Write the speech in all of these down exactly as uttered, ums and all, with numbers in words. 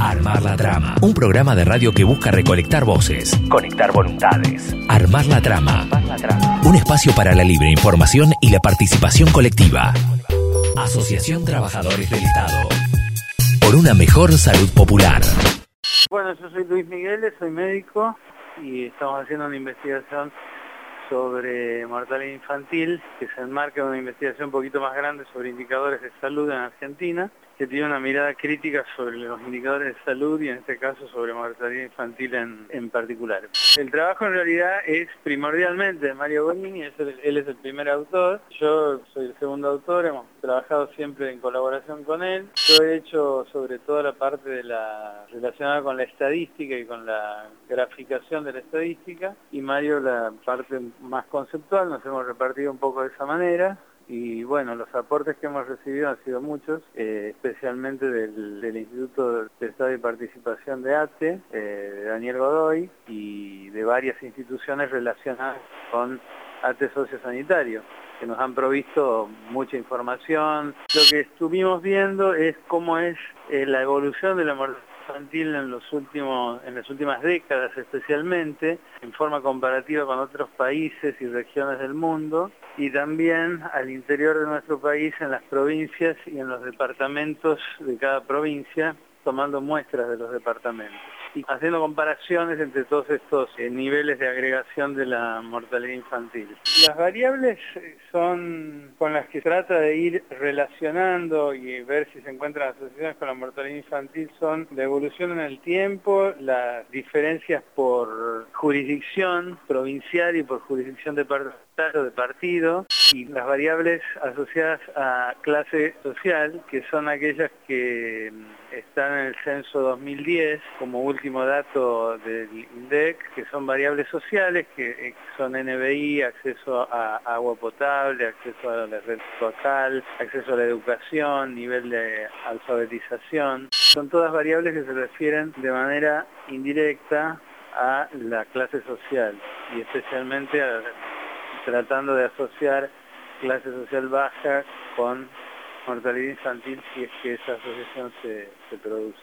Armar la Trama, un programa de radio que busca recolectar voces, conectar voluntades. Armar la Trama, Armar la Trama. Un espacio para la libre información y la participación colectiva. Asociación Trabajadores del Estado. Por una mejor salud popular. Bueno, yo soy Luis Miguel, soy médico y estamos haciendo una investigación sobre mortalidad infantil que se enmarca en una investigación un poquito más grande sobre indicadores de salud en Argentina, que tiene una mirada crítica sobre los indicadores de salud y en este caso sobre mortalidad infantil en, en particular. El trabajo en realidad es primordialmente de Mario Bonini, es el, él es el primer autor, yo soy el segundo autor, hemos trabajado siempre en colaboración con él. Yo he hecho sobre todo la parte de la relacionada con la estadística y con la graficación de la estadística y Mario la parte más conceptual, nos hemos repartido un poco de esa manera. Y bueno, los aportes que hemos recibido han sido muchos, eh, especialmente del, del Instituto de Estado y Participación de A T E, eh, de Daniel Godoy, y de varias instituciones relacionadas con A T E Sociosanitario, que nos han provisto mucha información. Lo que estuvimos viendo es cómo es eh, la evolución de la mortalidad infantil en los últimos, en las últimas décadas especialmente, en forma comparativa con otros países y regiones del mundo, y también al interior de nuestro país, en las provincias y en los departamentos de cada provincia, tomando muestras de los departamentos y haciendo comparaciones entre todos estos eh, niveles de agregación de la mortalidad infantil. Las variables son con las que trata de ir relacionando y ver si se encuentran asociaciones con la mortalidad infantil son la evolución en el tiempo, las diferencias por jurisdicción provincial y por jurisdicción departamental o de partido, y las variables asociadas a clase social, que son aquellas que están en el censo dos mil diez como último dato del INDEC, que son variables sociales, que son N B I, acceso a agua potable, acceso a la red local, acceso a la educación, nivel de alfabetización. Son todas variables que se refieren de manera indirecta a la clase social y especialmente a, tratando de asociar clase social baja con mortalidad infantil si es que esa asociación se, se produce.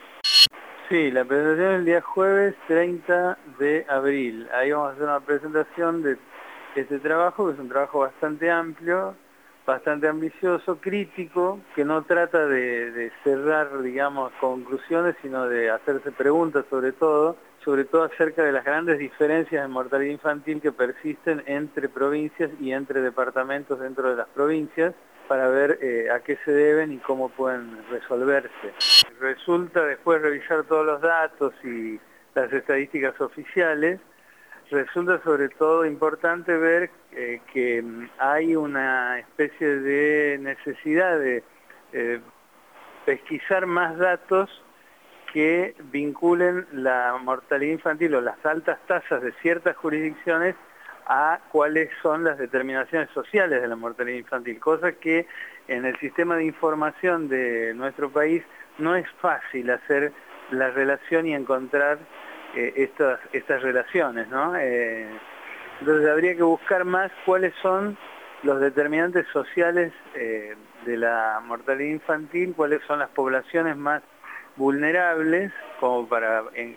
Sí, la presentación es el día jueves treinta de abril. Ahí vamos a hacer una presentación de este trabajo, que es un trabajo bastante amplio, bastante ambicioso, crítico, que no trata de, de cerrar, digamos, conclusiones, sino de hacerse preguntas sobre todo, sobre todo acerca de las grandes diferencias en mortalidad infantil que persisten entre provincias y entre departamentos dentro de las provincias, para ver eh, a qué se deben y cómo pueden resolverse. Resulta, después de revisar todos los datos y las estadísticas oficiales, resulta sobre todo importante ver eh, que hay una especie de necesidad de eh, pesquisar más datos que vinculen la mortalidad infantil o las altas tasas de ciertas jurisdicciones a cuáles son las determinaciones sociales de la mortalidad infantil, cosa que en el sistema de información de nuestro país no es fácil hacer la relación y encontrar eh, estas, estas relaciones, ¿no? Eh, entonces habría que buscar más cuáles son los determinantes sociales eh, de la mortalidad infantil, cuáles son las poblaciones más vulnerables, como para en,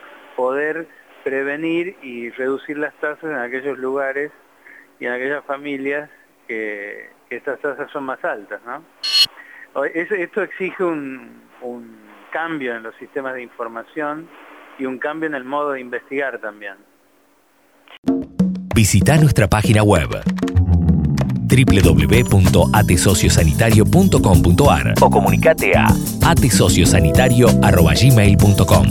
poder prevenir y reducir las tasas en aquellos lugares y en aquellas familias que, que estas tasas son más altas, ¿no? Esto exige un, un cambio en los sistemas de información y un cambio en el modo de investigar también. Visita nuestra página web doble u doble u doble u punto a t sociosanitario punto com punto a r o comunicate a atesociosanitario arroba gmail punto com.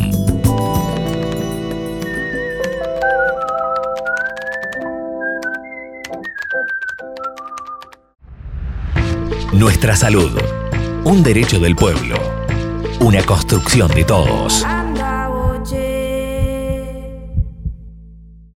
Nuestra salud, un derecho del pueblo, una construcción de todos.